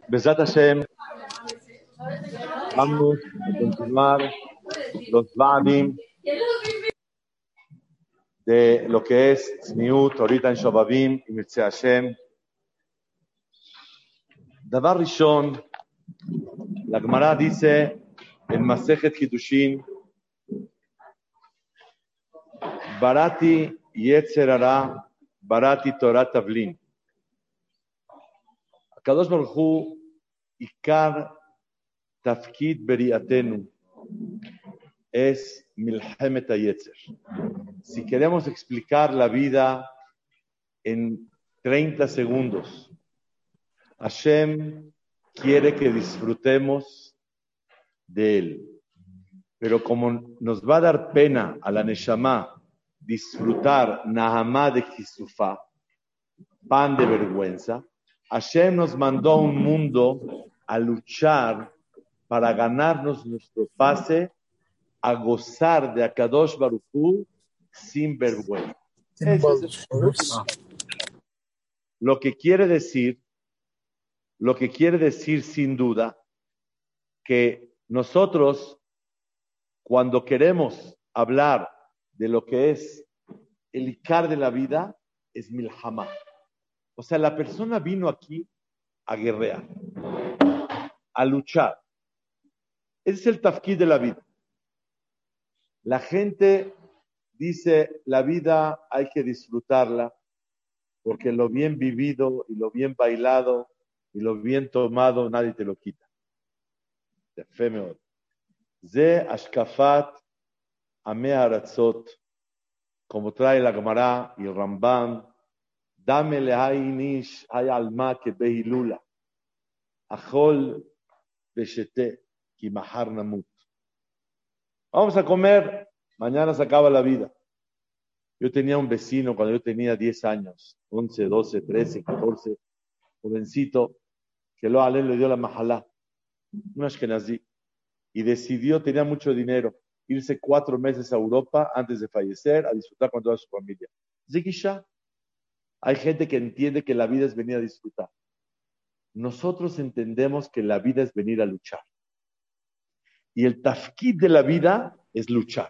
Besat Hashem, vamos a continuar los Vadim de lo que es Tzniut, ahorita en Shobabim y Mircea Hashem. Davar Rishon, la Gemara dice en Masejet Kiddushin, Barati Yetzer Hara, Barati Torah Tavlin. Akadosh Baruch Hu, Ikar Tafkid Beriatenu, es Milhemet HaYetzer. Si queremos explicar la vida en 30 segundos, Hashem quiere que disfrutemos de Él. Pero como nos va a dar pena a la Neshama disfrutar Nahamá de Kisufá, pan de vergüenza, Hashem nos mandó a un mundo a luchar para ganarnos nuestro pase a gozar de Akadosh Baruj Hu sin vergüenza. Lo que quiere decir sin duda que nosotros cuando queremos hablar de lo que es el ikar de la vida es milhamá. O sea, la persona vino aquí a guerrear, a luchar. Ese es el tafkid de la vida. La gente dice, la vida hay que disfrutarla, porque lo bien vivido y lo bien bailado y lo bien tomado, nadie te lo quita. Yafé meod. Ze ashkafat amei haratzot, como trae la Gemara y el Rambam, dame lehai nish hay alma que behilula, achol beshete ki mahar namut. Vamos a comer, mañana se acaba la vida. Yo tenía un vecino cuando yo tenía 10 años, 11, 12, 13, 14, jovencito, que lo alén le dio la mahalá, un ashkenazí, y decidió, tenía mucho dinero, irse 4 meses a Europa antes de fallecer, a disfrutar con toda su familia. Zikisha, hay gente que entiende que la vida es venir a disfrutar. Nosotros entendemos que la vida es venir a luchar. Y el tafkid de la vida es luchar.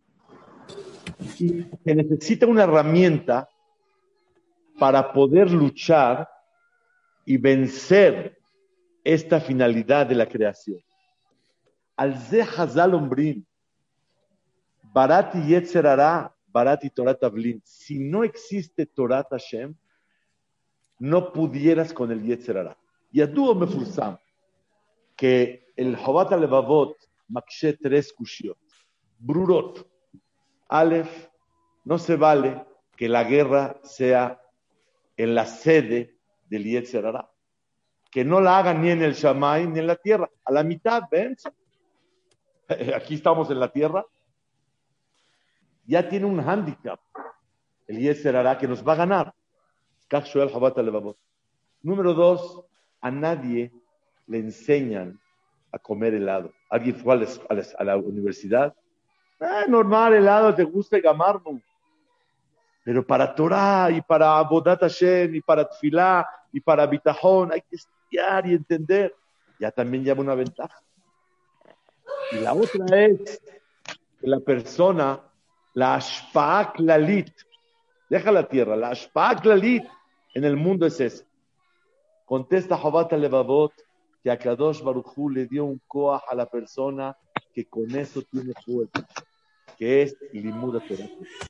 Y se necesita una herramienta para poder luchar y vencer esta finalidad de la creación. Al ze hazal ombrim, barati yetzer hara, barati Torah tavlin. Si no existe Torah Hashem, no pudieras con el yetzer hara. Yadu mefusam que el Jobat Alevavot makshe 3 kushiot. Brurot. Aleph, no se vale que la guerra sea en la sede del Yetzer Hara. Que no la hagan ni en el Shamay ni en la tierra. A la mitad, ven. Aquí estamos en la tierra. Ya tiene un handicap el Yetzer Hara que nos va a ganar. Número 2, a nadie le enseñan a comer helado. Alguien fue a la universidad. Normal, helado, te gusta gamarlo. Pero para Torah y para Avodat Hashem y para Tfilá y para Bitachon hay que estudiar y entender. Ya también lleva una ventaja. Y la otra es que la persona, la Ashpa'a Klalit, deja la tierra, la Ashpa'a Klalit en el mundo es esa. Contesta Jobat Alevavot que a Kadosh Baruch Hu le dio un koach a la persona que con eso tiene fuerza, que es Limud Torah.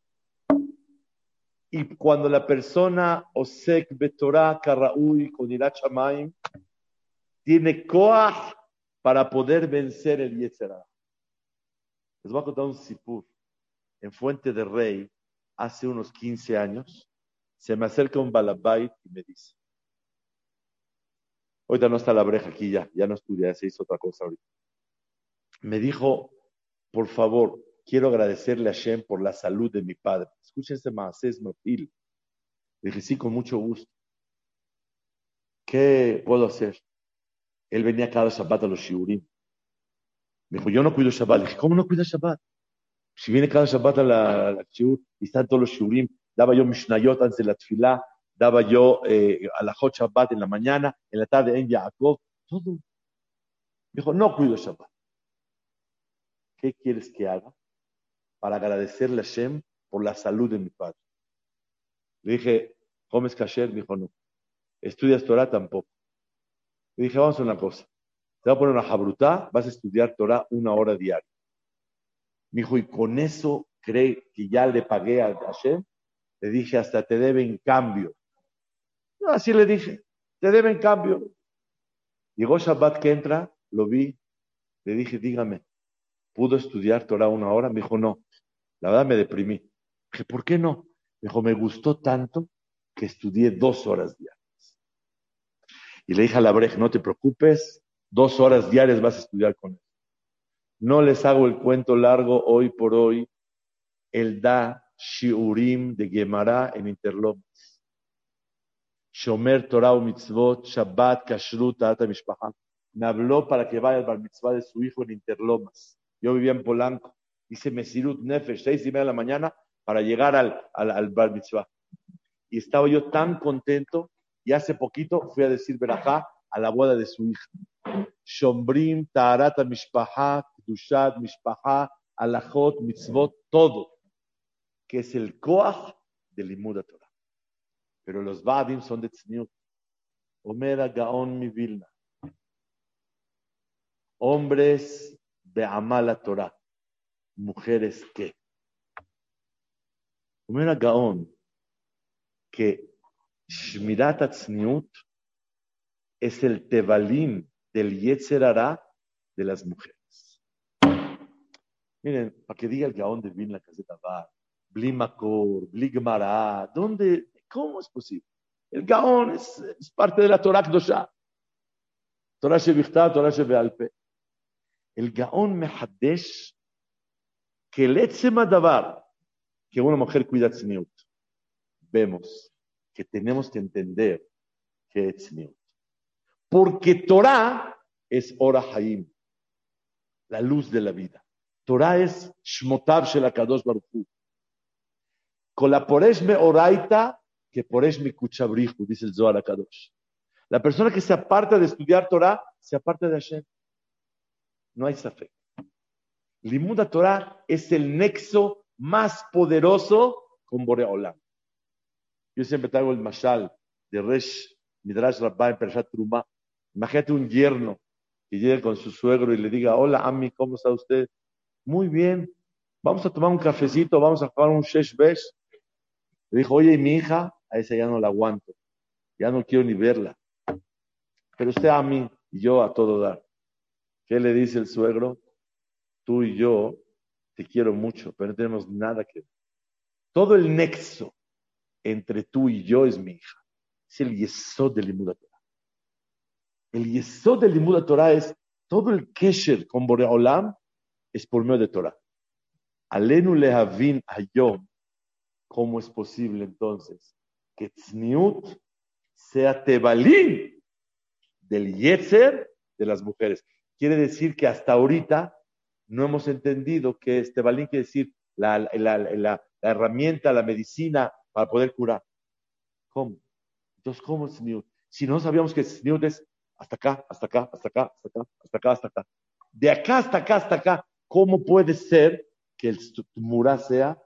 Y cuando la persona osek betorah karaui con irat shamayim tiene koach para poder vencer el Yetzer Hara. Les voy a contar un sipur. En Fuente de Rey, hace unos 15 años, se me acerca un balabait y me dice, ahorita no está la breja aquí ya no estudia, se hizo otra cosa ahorita. Me dijo, por favor, quiero agradecerle a Hashem por la salud de mi padre. Escuchen este maasés notil. Le dije, sí, con mucho gusto. ¿Qué puedo hacer? Él venía cada Shabbat a los shiurim. Me dijo, yo no cuido Shabbat. Le dije, ¿cómo no cuidas Shabbat? Si viene cada Shabbat a la shiur y están todos los shiurim, daba yo Mishnayot antes de la tefilá, daba yo a la Hot Shabbat en la mañana, en la tarde en Yaakov. Todo. Dijo, no cuido Shabbat. ¿Qué quieres que haga para agradecerle a Hashem por la salud de mi padre? Le dije, ¿comes kasher? Me dijo, no. ¿Estudias Torah? Tampoco. Le dije, vamos a una cosa. Te voy a poner una jabrutá, vas a estudiar Torah 1 hora diaria. Me dijo, ¿y con eso cree que ya le pagué a Hashem? Le dije, hasta te deben cambio. No, así le dije, te deben cambio. Llegó Shabbat que entra, lo vi, le dije, dígame, ¿pudo estudiar Torah 1 hora? Me dijo, no. La verdad me deprimí. Dije, ¿por qué no? Me dijo, me gustó tanto que estudié 2 horas diarias. Y le dije a la Brej, no te preocupes, 2 horas diarias vas a estudiar con él. No les hago el cuento largo hoy por hoy. Él da shiurim de Gemara en Interlomas. Shomer Torah o mitzvot, Shabbat, Kashrut, Ta'ata Mishpacha. Me habló para que vaya al bar mitzvah de su hijo en Interlomas. Yo vivía en Polanco. Hice Mesirut Nefesh, 6:30 de la mañana, para llegar al bar mitzvah. Y estaba yo tan contento, y hace poquito fui a decir Berajá a la boda de su hija. Shombrim, Ta'arata Mishpacha, Kedushat Mishpacha, Alajot, Mitzvot, todo, que es el Koach del Limud Torah. Pero los Vadim son de Tzniut. Omer Gaon mi Vilna. Hombres de Amal Torah. Mujeres que. Omer Gaon, que Shmirat Tzniut es el tebalín del Yetzer Hara de las mujeres. Miren, para que diga el Gaón de Vilna, Caseta Bar, Bli Makor, Bli Gemara, ¿dónde? ¿Cómo es posible? El Gaón es parte de la Torah Kedoshá. Torah Shevichta, Torah Shebealpe. El Gaón Mehadesh, que el Etzema Davar, que una mujer cuida Tzniut. Vemos que tenemos que entender que es Tzniut. Porque Torah es Ora Haim, la luz de la vida. Torah es Shmotav Shel HaKadosh Baruch Hu. Con la Poresh me Oraita, que Poresh me Kuchabrihu, dice el Zohar HaKadosh. La persona que se aparta de estudiar Torah, se aparta de Hashem. No hay safek. Limud Torah es el nexo más poderoso con Borei Olam. Yo siempre traigo el mashal de Resh Midrash Rabbah en Perashat Trumah. Imagínate un yerno que llegue con su suegro y le diga, hola, Ami, ¿cómo está usted? Muy bien, vamos a tomar un cafecito, vamos a jugar un shesh besh. Le dijo, oye, ¿y mi hija? A esa ya no la aguanto, ya no quiero ni verla. Pero usted a mí y yo a todo dar. ¿Qué le dice el suegro? Tú y yo te quiero mucho, pero no tenemos nada que ver. Todo el nexo entre tú y yo es mi hija. Es el yesod del Limud Torah. El yesod del Limud Torah es todo el kesher con Borei Olam es por medio de Torah. Alenu lehavin hayom. ¿Cómo es posible entonces que Tzniut sea tebalín del Yetzer de las mujeres? Quiere decir que hasta ahorita no hemos entendido que tebalín quiere decir la herramienta, la medicina para poder curar. ¿Cómo? Entonces, ¿cómo es Tzniut? Si no sabíamos que Tzniut es hasta acá, hasta acá, hasta acá, hasta acá, hasta acá, hasta acá. De acá hasta acá, hasta acá. ¿Cómo puede ser que el Tumura sea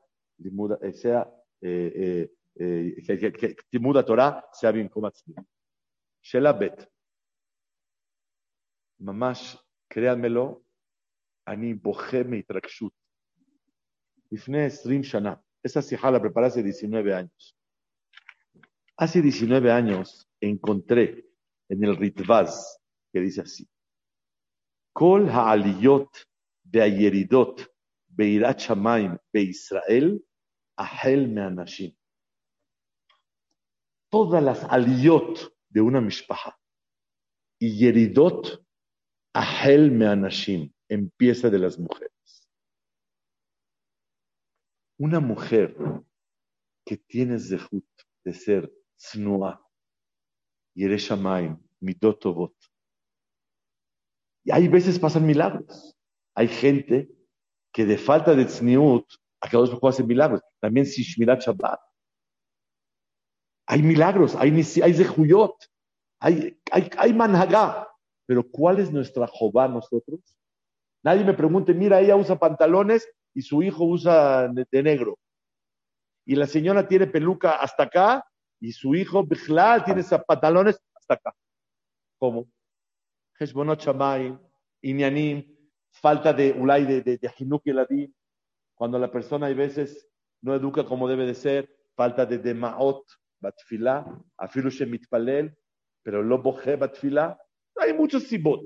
que Limud Torah sea bien como Tzniut? Shela Bet. Mamash, créanmelo, Ani boje meitrakshut. Ifne 20 shana. Esa sijá la preparé hace 19 años. Hace 19 años encontré en el Ritvaz que dice así: Kol ha'aliyot ve'ayeridot be'irat shamayim be'Israel ahel me'anashim. Todas las aliyot de una mishpaha y yeridot ahel me'anashim empieza de las mujeres. Una mujer que tiene zehut de ser tznuah, yere shamayim, midot tovot. Y hay veces pasan milagros. Hay gente que de falta de tzniut, a cada dos hace milagros. También si shmirat Shabbat. Hay milagros, hay zehuyot, hay manhagá. Pero ¿cuál es nuestra jobá nosotros? Nadie me pregunte, mira, ella usa pantalones y su hijo usa de negro. Y la señora tiene peluca hasta acá y su hijo, Bijlal, tiene pantalones hasta acá. ¿Cómo? Heshbonot Shamayim, Inyanim, falta de ulay de Hinuk Eladim. Cuando la persona hay veces no educa como debe de ser, falta de Demaot, Batfilá, Afilu Shemitpalel, pero lo boje Batfilá. Hay muchos sibot.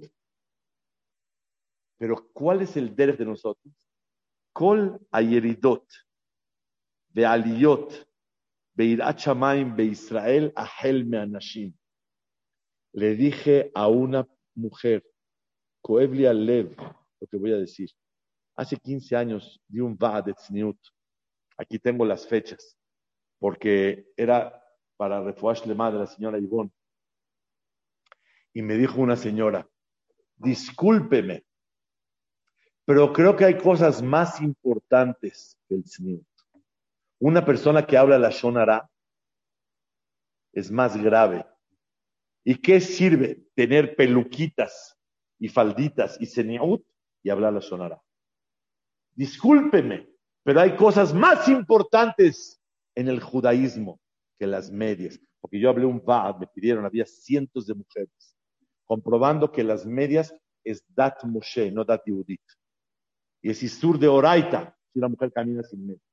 Pero ¿cuál es el derech de nosotros? Kol ayeridot, de aliyot, beirat shamayim, be Israel, ahel me anashim. Le dije a una mujer, Coevli al lev, lo que voy a decir. Hace 15 años di un Va'ad de Tzniut. Aquí tengo las fechas, porque era para Refuash Lema de la señora Ivonne. Y me dijo una señora, discúlpeme, pero creo que hay cosas más importantes que el Tzniut. Una persona que habla la Shonara es más grave. ¿Y qué sirve tener peluquitas y falditas y seniut y hablar la Shonara? Discúlpeme, pero hay cosas más importantes en el judaísmo que las medias. Porque yo hablé un Vaad, me pidieron, había cientos de mujeres, comprobando que las medias es Dat Moshe, no Dat Yehudit. Y es Isur de Oraita, si una mujer camina sin medias.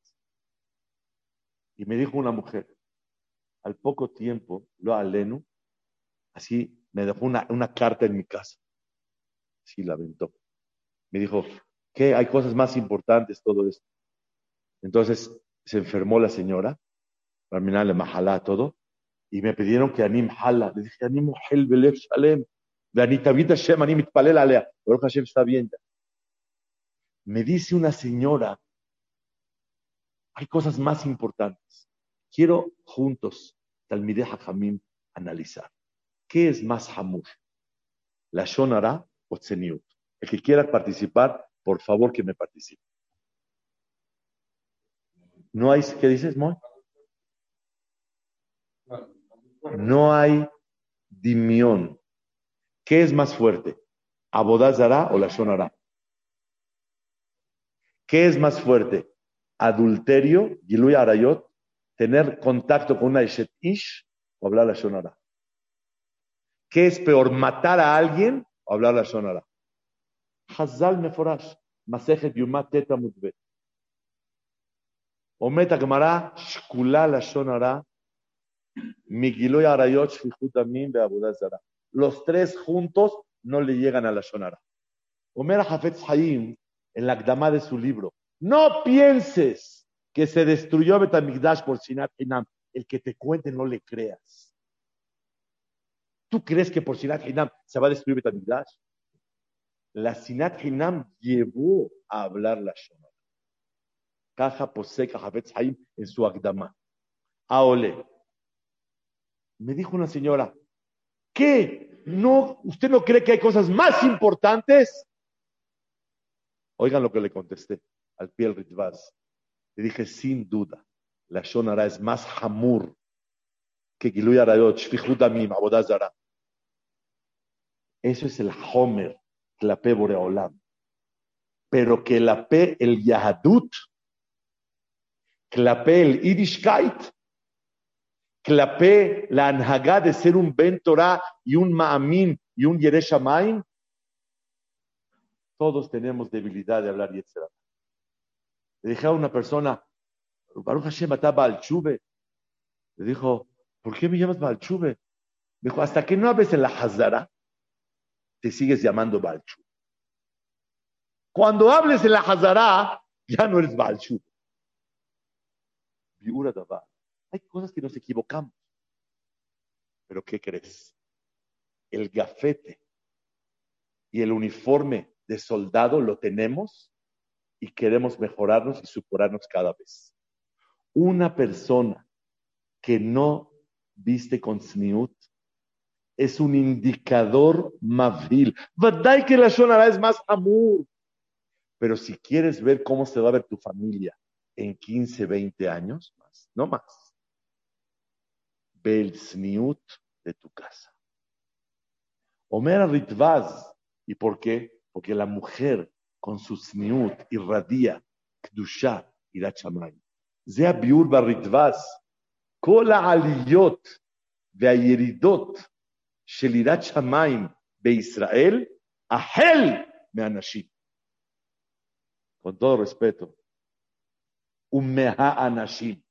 Y me dijo una mujer, al poco tiempo, lo alenu, así me dejó una carta en mi casa. Así la aventó. Me dijo, ¿qué? Hay cosas más importantes, todo esto. Entonces se enfermó la señora, terminale mahalá, todo, y me pidieron que anim hala. Le dije, anim hel belev shalem, de anitavita shem, anim itpalel alea. Baruch Hashem está bien. Me dice una señora, hay cosas más importantes. Quiero juntos, Talmidei Hajamim, analizar. ¿Qué es más hamur? ¿La shonara o tzeniut? El que quiera participar, por favor que me participe. No hay, ¿qué dices, Moy? No hay dimión. ¿Qué es más fuerte? ¿Abodá Zará o la shonara? ¿Qué es más fuerte? ¿Adulterio, Giluy Arayot, tener contacto con una Eshet Ish o hablar la shonara? ¿Qué es peor, matar a alguien o hablar la shonara? Hazal Meforash, Masejet Yumat Teta Mutbet. Ometa Gemara, Shkula la shonara, Migiloy Arayot, Shfichut Amim, Be'abodá Zará. Los tres juntos no le llegan a la shonara. Omer Hafetz Haim, en la Akdamá de su libro, no pienses que se destruyó Betamigdash por Sinat Hinam. El que te cuente no le creas. ¿Tú crees que por Sinat Hinam se va a destruir Betamigdash? La Sinat Hinam llevó a hablar la Shonara. Caja Poseka Hafetz Haim en su Akdamá. Aole. Me dijo una señora, ¿qué? No, ¿usted no cree que hay cosas más importantes? Oigan lo que le contesté al pie del Ritvaz. Le dije, sin duda, la Shonara es más hamur que Giluy Arayot, Shfichut Amim, Abodá Zará. Eso es el Homer, Klape Boreolam. Pero que Klape el Yahadut, Klape el Yiddishkeit, Klape la Anhagá de ser un Ben Torah y un Ma'amin y un Yeresh Shamayim, todos tenemos debilidad de hablar Yetzirah. Le dije a una persona, Baruch Hashem ata Baal Tshuve. Le dijo, ¿por qué me llamas Baal Tshuve? Me dijo, hasta que no hables en la Hazara, te sigues llamando Baal Tshuve. Cuando hables en la Hazara, ya no eres Baal Tshuve. Biura Davar. Hay cosas que nos equivocamos. Pero ¿qué crees? El gafete y el uniforme de soldado lo tenemos y queremos mejorarnos y superarnos cada vez. Una persona que no viste con tzniut es un indicador mavil. Vadai que la shonara es más amor. Pero si quieres ver cómo se va a ver tu familia en 15, 20 años, más, no más, ve el tzniut de tu casa. Omer Ritvaz. ¿Y por qué? Porque la mujer con su tzniut irradia Kdusha Yirat Shamayim. זה הביאור בריטב"ז. כל העליות והירידות של יראת שמיים בישראל, החל מהנשים. Con todo respeto. ומהאנשים.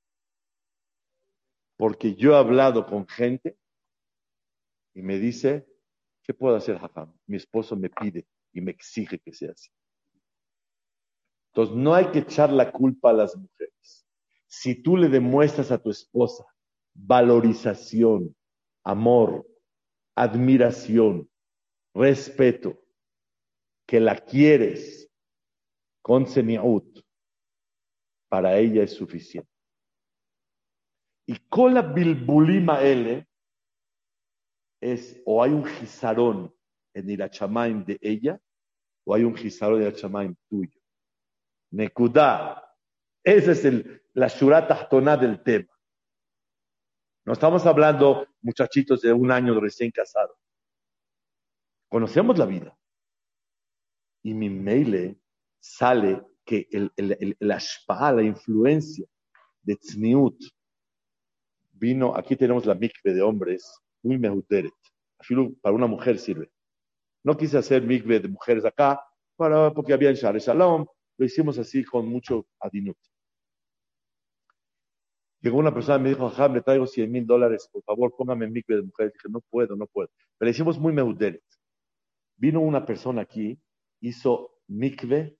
Porque yo he hablado con gente y me dice, ¿qué puedo hacer, Jajam? Mi esposo me pide y me exige que sea así. Entonces, no hay que echar la culpa a las mujeres. Si tú le demuestras a tu esposa valorización, amor, admiración, respeto, que la quieres con seniut, para ella es suficiente. Y con la bilbulima L es o hay un gizarón en Yirat Shamayim de ella o hay un gizarón en Yirat Shamayim tuyo. Nekudá. Esa es la shura tajtoná del tema. No estamos hablando, muchachitos de 1 año recién casados. Conocemos la vida. Y mi meile sale que el ashpa, la influencia de tzniut, vino, aquí tenemos la mikve de hombres, muy mehuteret. Para una mujer sirve. No quise hacer mikve de mujeres acá, porque había en Share Shalom, lo hicimos así con mucho adinut. Llegó una persona y me dijo, Jajam, le traigo $100,000, por favor, póngame en mikve de mujeres. Dije, no puedo. Pero le hicimos muy mehuteret. Vino una persona aquí, hizo mikve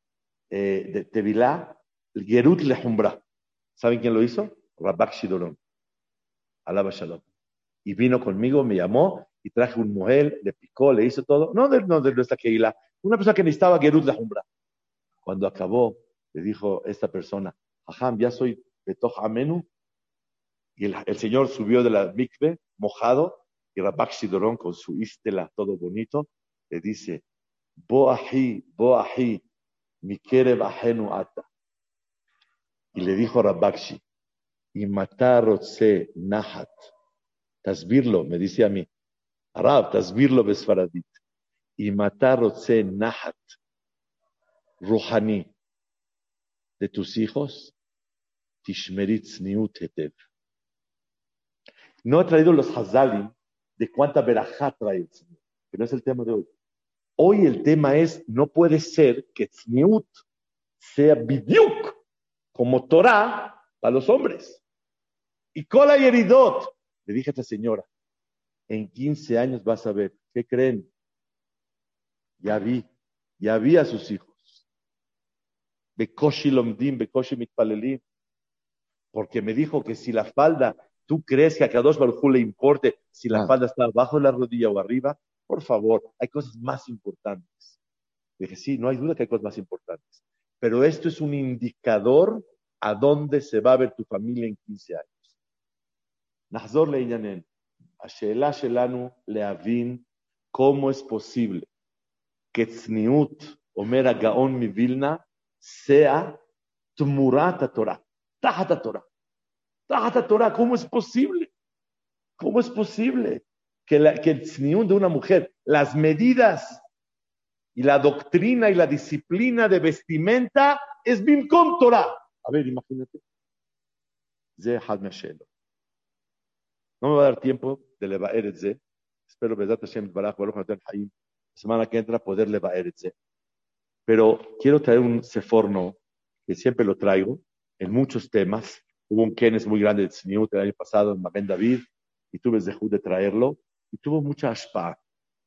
de Tevilá, el Gerut Lehumbra. ¿Saben quién lo hizo? Rabak Shidorón. Alaba Shalom. Y vino conmigo, me llamó y traje un mujer, le picó, le hizo todo. No de nuestra Keilah. Una persona que necesitaba Gerut Lehumbra. Cuando acabó, le dijo esta persona, Jajam, ya soy Betoch Amenu. Y el señor subió de la mikve, mojado, y Rabak Shidorón con su ístela, todo bonito, le dice, Bo ahi, mi kerev ahenu ata. Y le dijo a Rabakshi, y matarotse nahat. Tasbirlo, me dice a mí, Arab, tasbirlo besfaradit. Y matarotse nahat, ruhani, de tus hijos, tishmerit tzniut hetev. No he traído los hazalim de cuánta verajá trae el Señor, que no es el tema de hoy. Hoy el tema es, no puede ser que tzniut sea bidyuk, como Torah para los hombres. Y kola yeridot. Le dije a esta señora, en 15 años vas a ver, ¿qué creen? Ya vi a sus hijos. Bekoshi lomdim, bekoshi mitpalelim. Porque me dijo que si la falda, tú crees que a Kadosh Baruj Hu le importe si la falda está abajo de la rodilla o arriba, por favor, hay cosas más importantes. Le dije, sí, no hay duda que hay cosas más importantes. Pero esto es un indicador a dónde se va a ver tu familia en 15 años. Nahzor le'inyanen. Ashela shelanu leavin cómo es posible que tzniut, Omer Gaon mi Vilna, sea tmurat Torah, tajat Torah. ¿Cómo es posible? ¿Cómo es posible que el tzniut de una mujer, las medidas y la doctrina y la disciplina de vestimenta es bimkom Torah? A ver, imagínate. Ze had meshelo. No me va a dar tiempo de levaer et ze. Espero, Bezat Hashem, Baruch Natan Haim, la semana que entra poder levaer et ze. Pero quiero traer un seforno que siempre lo traigo en muchos temas. Hubo un kenes muy grande de Tzniut el año pasado en Magen David y tuve el zehut de traerlo y tuvo mucha ashpa.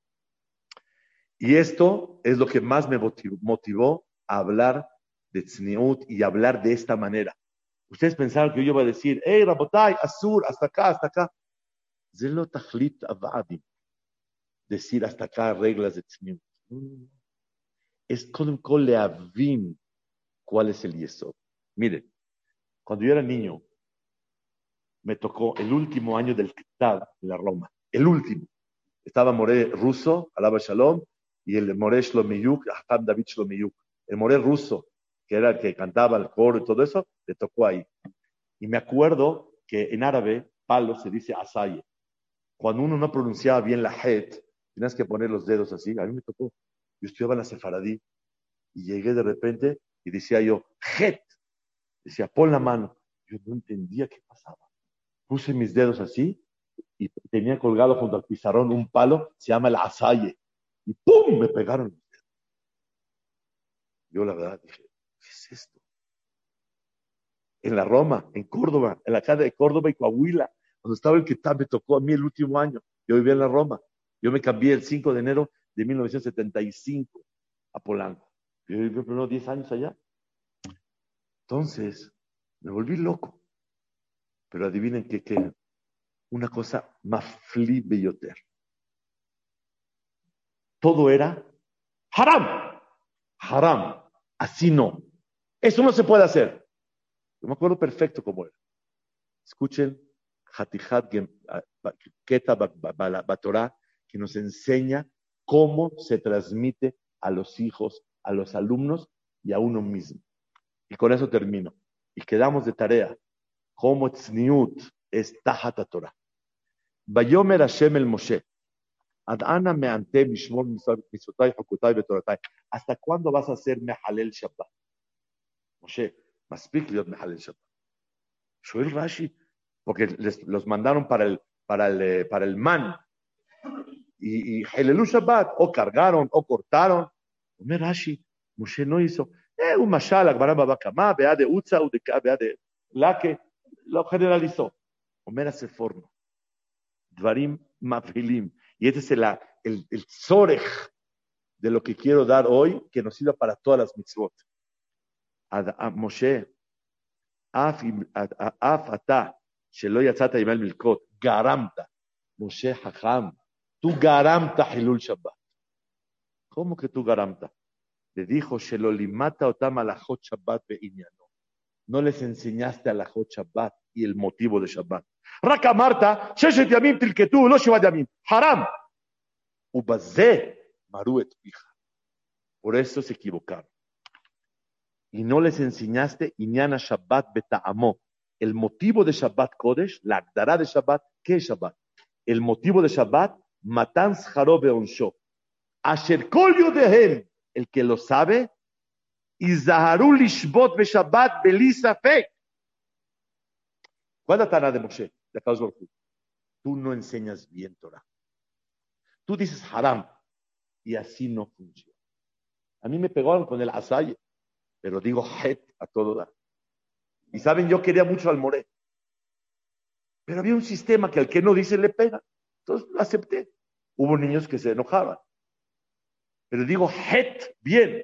Y esto es lo que más me motivó a hablar de Tzniut y hablar de esta manera. Ustedes pensaron que yo iba a decir, hey, Rabotai, Asur, hasta acá. Zelo tachlit avadim. Decir hasta acá reglas de Tzniut. Es con leavin cuál es el yesod. Miren, cuando yo era niño, me tocó el último año del Kitab en la Roma. El último. Estaba Moré ruso, Alaba Shalom, y el Moré Shlomiyuk, Ahtam David Shlomiyuk. El Moré ruso, que era el que cantaba el coro y todo eso, le tocó ahí. Y me acuerdo que en árabe, palo se dice asaye. Cuando uno no pronunciaba bien la het, tenías que poner los dedos así. A mí me tocó. Yo estudiaba en la Sefaradí y llegué de repente y decía yo, Het. Decía, pon la mano. Yo no entendía qué pasaba. Puse mis dedos así y tenía colgado junto al pizarrón un palo, se llama el azaye. Y ¡pum! Me pegaron. Yo la verdad dije, ¿qué es esto? En la Roma, en Córdoba, en la calle de Córdoba y Coahuila, cuando estaba el Kitab, me tocó a mí el último año. Yo vivía en la Roma. Yo me cambié el 5 de enero de 1975 a Polanco. Yo viví primero 10 años allá. Entonces, me volví loco. Pero adivinen qué, una cosa más belloter. Todo era haram. Haram. Así no. Eso no se puede hacer. Yo me acuerdo perfecto cómo era. Escuchen Hatijat Keta Batorá, que nos enseña cómo se transmite a los hijos, a los alumnos y a uno mismo. Y con eso termino. Y quedamos de tarea. Cómo tzniut es Tajat Torah. Vayomer Hashem el Moshe. Ad ana me'ante mishmor mitzvotai hakutay betoratai. ¿Hasta cuándo vas a hacer mehalel Shabbat? Moshe, maspik liot mehalel Shabbat. Shoel Rashi, porque los mandaron para el man y Helelu Shabbat, o cargaron o cortaron. Omer Rashi, Moshe no hizo. Un mashal, Agmara Babakama, vea de Utza, vea de la que lo generalizó. Omer hace forno. Dvarim mafhilim. Y este es el tzorech de lo que quiero dar hoy, que nos sirva para todas las mitzvot. A Moshe, Af ata, shelo yatzata yimel milkot, garamta. Moshe Hacham, tú garamta Hilul Shabbat. ¿Cómo que tú garamta? Le dijo, shelo limata otam alachot Shabbat be'inyano. No les enseñaste alachot Shabbat y el motivo de Shabbat. Raka Marta, sheshet yamim tilketu, lo shivat yamim. Haram. Ubazeh maru et pija. Por eso se equivocaron. Y no les enseñaste Inyana Shabbat beta'amo. El motivo de Shabbat Kodesh, la Agdará de Shabbat, ¿qué es Shabbat? El motivo de Shabbat, Matan Scharo be'onsho. Asher kol yodehem, el que lo sabe, Izaharu lishbot beShabbat beli safek. ¿Cuál es la Tana de Moshe? De Akadosh Baruj Hu. Tú no enseñas bien Torah. Tú dices haram, y así no funciona. A mí me pegaron con el asaye, pero digo het a todo dar. Y saben, yo quería mucho al Moré, pero había un sistema que al que no dice le pega. Entonces lo acepté. Hubo niños que se enojaban, pero digo het bien.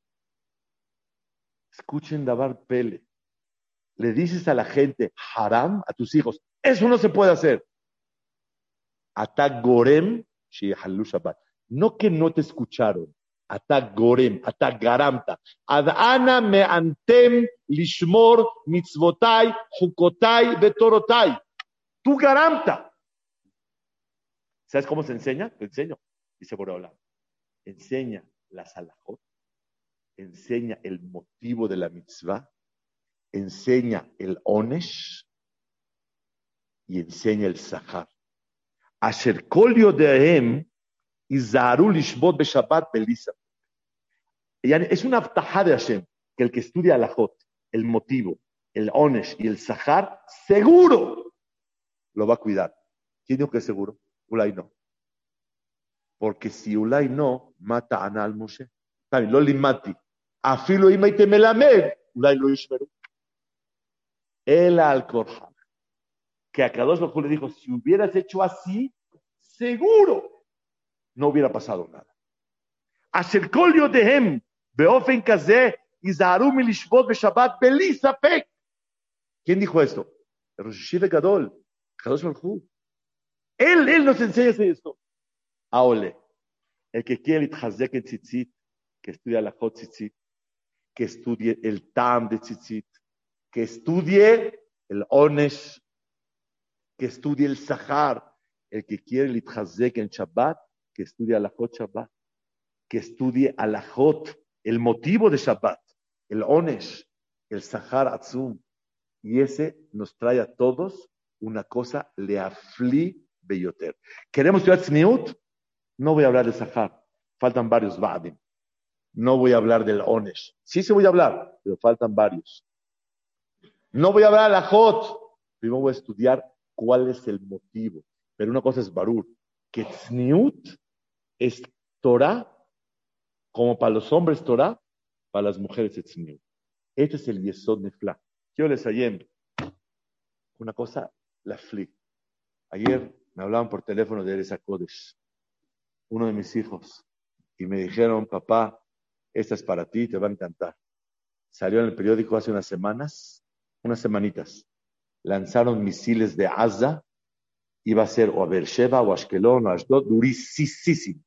Escuchen Dabar Pele. Le dices a la gente haram a tus hijos, eso no se puede hacer. Atak gorem sheyahalu Shabbat. No que no te escucharon. Atak gorem, atak garamta. Ad ana me'antem lishmor mitzvotai, jukotai, betorotai. Tú garamta. ¿Sabes cómo se enseña? Te enseño. Dice Boreolam. Enseña la salahot, enseña el motivo de la mitzvah, enseña el onesh y enseña el sahar. Asher kol yodehem izaharu lishbot beshabbat belisa. Es una abtajá de Hashem que el que estudia alajot, el motivo, el onesh y el sahar, seguro lo va a cuidar. ¿Quién dijo que es seguro? Ulay no. Porque si Ulay no, mata a Anal Moshe. También, lo limati. Afilo imaite melamed, Ulay lo yishmeru. El al-Korhan. Que a Kadosh Baruj Hu le dijo, si hubieras hecho así, seguro no hubiera pasado nada. Asher kol yodehem beofen kazeh izaharu milishbot beshabbat beli safek. ¿Quién dijo esto? El Rosh Hashiva Gadol, Kadosh Baruj Hu. Él nos enseña esto. Aole, el que quiere itchazek en tzitzit, que estudie la hot tzitzit, que estudie el tam de tzitzit, que estudie el onesh, que estudie el sahar, el que quiere el itchazek en Shabbat, que estudie alajot Shabbat, que estudie alajot, el motivo de Shabbat, el onesh, el sahar atzum, y ese nos trae a todos una cosa leafli beyoter. ¿Queremos estudiar tzniut? No voy a hablar de Sahar, faltan varios Vadim. No voy a hablar del Onesh. Sí se voy a hablar, pero faltan varios. No voy a hablar de la Jot. Primero voy a estudiar cuál es el motivo. Pero una cosa es Barur, que Tzniut es Torah, como para los hombres Torah, para las mujeres es Tzniut. Este es el Yesod Nefla. Yo les ayer una cosa, la fli. Ayer me hablaban por teléfono de Eres Kodesh, uno de mis hijos, y me dijeron, papá, esta es para ti, te va a encantar. Salió en el periódico hace unas semanas, unas semanitas. Lanzaron misiles de Gaza, iba a ser o a Beersheba, o a Ashkelon, o a Ashdod, durísimo.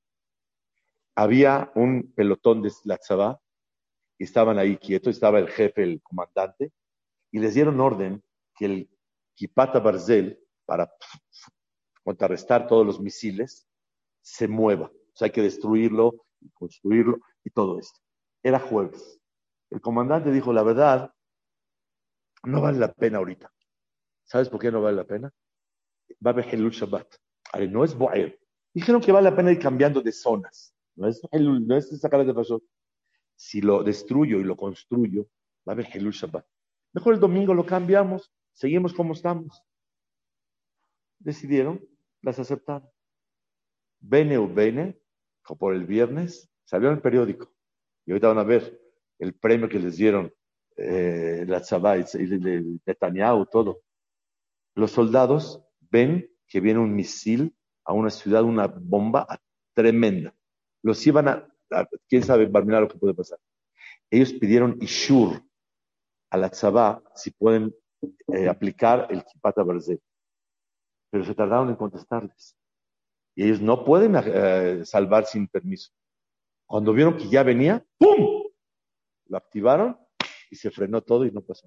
Había un pelotón de la Tzabá, y estaban ahí quietos, estaba el jefe, el comandante, y les dieron orden que el Kipata Barzel, para contrarrestar todos los misiles, se mueva. O sea, hay que destruirlo, y construirlo, y todo esto. Era jueves. El comandante dijo, la verdad, no vale la pena ahorita. ¿Sabes por qué no vale la pena? Va a haber Hilul Shabbat. No es Boer. Dijeron que vale la pena ir cambiando de zonas. No es Hilul, no es sacar de paso. Si lo destruyo y lo construyo, va a haber Hilul Shabbat. Mejor el domingo lo cambiamos, seguimos como estamos. Decidieron, las aceptaron. Bene o Bene, por el viernes, salió en el periódico. Y ahorita van a ver el premio que les dieron la Tzabá y Netanyahu, todo. Los soldados ven que viene un misil a una ciudad, una bomba tremenda. Los iban quién sabe, Barminar, lo que puede pasar. Ellos pidieron Ishur a la Tzabá si pueden aplicar el Kipat Barzel. Pero se tardaron en contestarles. Y ellos no pueden salvar sin permiso. Cuando vieron que ya venía, ¡pum! Lo activaron y se frenó todo y no pasó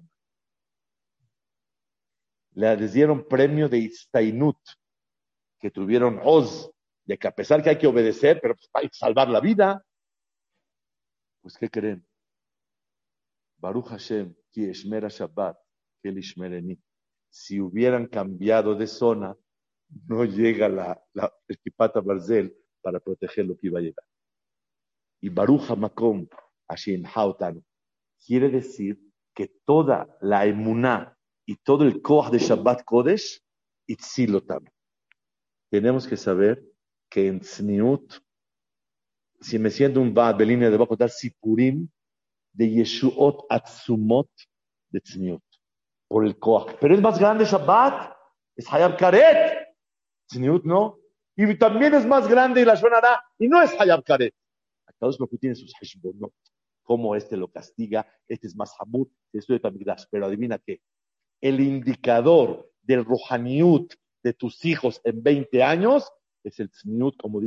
nada. Les dieron premio de Istainut, que tuvieron Oz, de que a pesar que hay que obedecer, pero pues hay que salvar la vida. Pues, ¿qué creen? Baruch Hashem, ki eshmera Shabbat, que el ishmereni. Si hubieran cambiado de zona, no llega el Kipata Barzel para proteger lo que iba a llegar. Y Baruch HaMakom, Hashem Hautanu. Quiere decir que toda la emuná y todo el koach de Shabbat Kodesh, itzilotam. Tenemos que saber que en Tzniut, si me siento un Bad Belina, le voy a contar Sipurim de Yeshuot Atzumot de Tzniut, por el koach. Pero es más grande Shabbat, es Hayab Karet. Tzniut no. Y también es más grande la Shonara, y no es Hayab Karet. Cada uno tiene sus heshbonot. Cómo este lo castiga, este es más hamur, esto de Tamigdash. Pero adivina qué, el indicador del Rohaniut de tus hijos en 20 años es el Tzniut, como dice